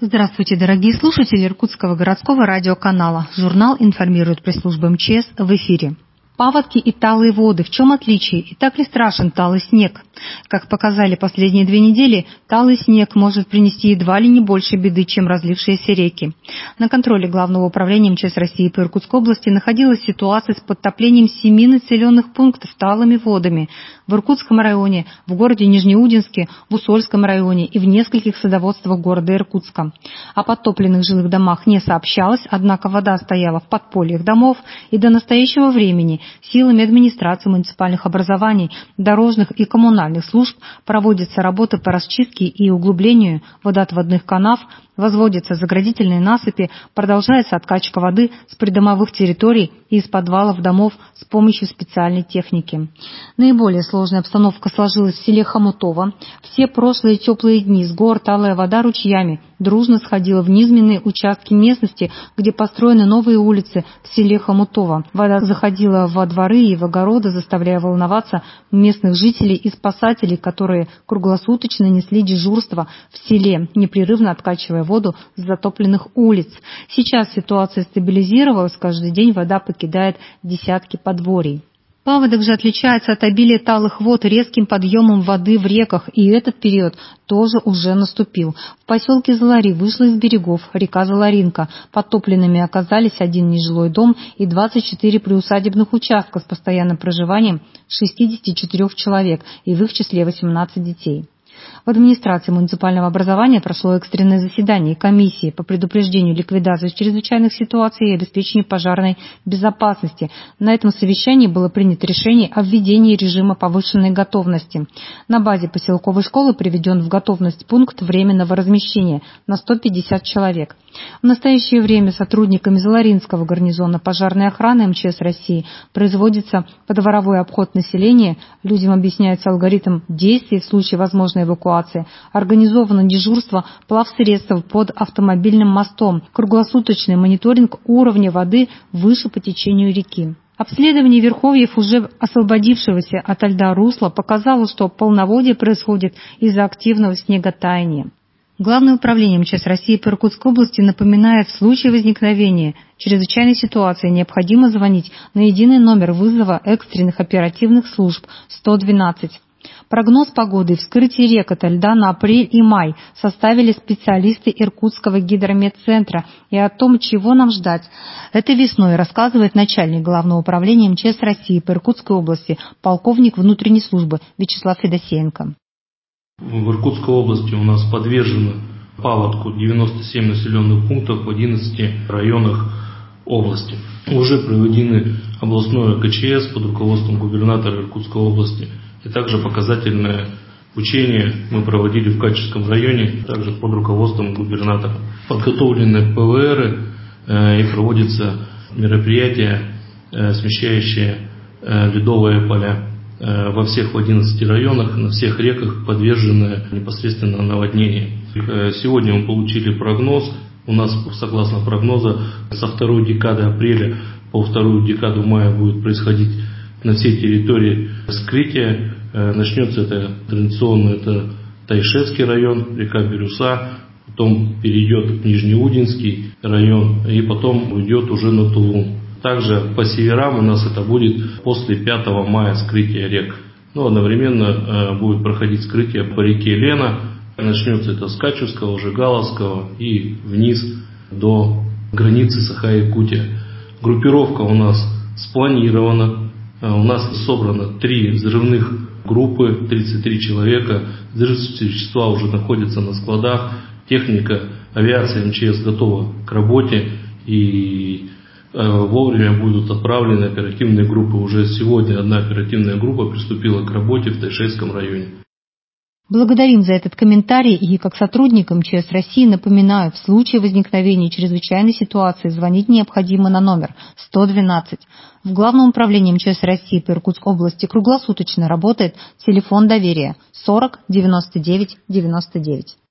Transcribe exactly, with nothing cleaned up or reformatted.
Здравствуйте, дорогие слушатели Иркутского городского радиоканала. Журнал информирует пресс-служба эм че эс в эфире. Паводки и талые воды. В чем отличие? И так ли страшен талый снег? Как показали последние две недели, талый снег может принести едва ли не больше беды, чем разлившиеся реки. На контроле Главного управления эм че эс России по Иркутской области находилась ситуация с подтоплением семи населенных пунктов талыми водами в Иркутском районе, в городе Нижнеудинске, в Усольском районе и в нескольких садоводствах города Иркутска. О подтопленных жилых домах не сообщалось, однако вода стояла в подпольях домов, и до настоящего времени силами администрации муниципальных образований, дорожных и коммунальных служб проводятся работы по расчистке и углублению водоотводных канав, возводятся заградительные насыпи, продолжается откачка воды с придомовых территорий и из подвалов домов с помощью специальной техники. Наиболее сложная обстановка сложилась в селе Хомутово. Все прошлые теплые дни с гор талая вода ручьями дружно сходила в низменные участки местности, где построены новые улицы в селе Хомутово. Вода заходила во дворы и в огороды, заставляя волноваться местных жителей и спасателей, которые круглосуточно несли дежурство в селе, непрерывно откачивая воду с затопленных улиц. Сейчас ситуация стабилизировалась, каждый день вода покидает десятки подворий. Паводок же отличается от обилия талых вод резким подъемом воды в реках, и этот период тоже уже наступил. В поселке Залари вышла из берегов река Заларинка. Подтопленными оказались один нежилой дом и двадцать четыре приусадебных участка с постоянным проживанием шестьдесят четыре человек, и в их числе восемнадцать детей. В администрации муниципального образования прошло экстренное заседание комиссии по предупреждению ликвидации чрезвычайных ситуаций и обеспечению пожарной безопасности. На этом совещании было принято решение о введении режима повышенной готовности. На базе поселковой школы приведен в готовность пункт временного размещения на сто пятьдесят человек. В настоящее время сотрудниками Заларинского гарнизона пожарной охраны эм че эс России производится подворовой обход населения, людям объясняется алгоритм действий в случае возможной эвакуации, организовано дежурство плавсредств под автомобильным мостом, круглосуточный мониторинг уровня воды выше по течению реки. Обследование верховьев уже освободившегося ото льда русла показало, что полноводие происходит из-за активного снеготаяния. Главное управление эм че эс России по Иркутской области напоминает, в случае возникновения чрезвычайной ситуации необходимо звонить на единый номер вызова экстренных оперативных служб сто двенадцать. Прогноз погоды и вскрытие рек ото льда на апрель и май составили специалисты Иркутского гидрометцентра, и о том, чего нам ждать этой весной, рассказывает начальник Главного управления эм че эс России по Иркутской области, полковник внутренней службы Вячеслав Федосеенко. В Иркутской области у нас подвержено паводку девяносто семь населенных пунктов в одиннадцати районах области. Уже проведены областное ка че эс под руководством губернатора Иркутской области, и также показательное учение мы проводили в Качевском районе, также под руководством губернатора. Подготовлены пэ вэ эры э, и проводятся мероприятия, э, смещающие э, ледовые поля. Во всех одиннадцати районах, на всех реках подвержены непосредственно наводнению. Сегодня мы получили прогноз. У нас, согласно прогнозу, со второй декады апреля по вторую декаду мая будет происходить на всей территории вскрытие. Начнется это традиционно, это Тайшетский район, река Бирюса, потом перейдет в Нижнеудинский район и потом уйдет уже на Тулун. Также по северам у нас это будет после пятого мая вскрытие рек. Ну, одновременно э, будет проходить вскрытие по реке Лена. Начнется это с Качевского, Жигаловского и вниз до границы Саха-Якутия. Группировка у нас спланирована. Э, у нас собрано три взрывных группы, тридцать три человека. Взрывчатые вещества уже находятся на складах. Техника, авиация эм че эс готова к работе, и вовремя будут отправлены оперативные группы. Уже сегодня одна оперативная группа приступила к работе в Тайшетском районе. Благодарим за этот комментарий, и как сотрудник эм че эс России напоминаю, в случае возникновения чрезвычайной ситуации звонить необходимо на номер сто двенадцать. В Главном управлении эм че эс России по Иркутской области круглосуточно работает телефон доверия сорок девяносто девять девяносто девять.